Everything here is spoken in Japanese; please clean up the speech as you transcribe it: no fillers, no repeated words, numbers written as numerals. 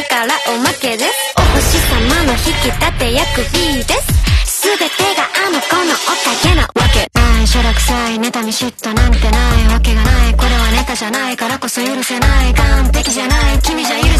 からおまけです。お星様の引き立て役 B です。全てがあの子のおかげなわけない。しょらくさい妬み嫉妬なんてないわけがない。これはネタじゃないからこそ許せない。完璧じゃない君じゃ許せない。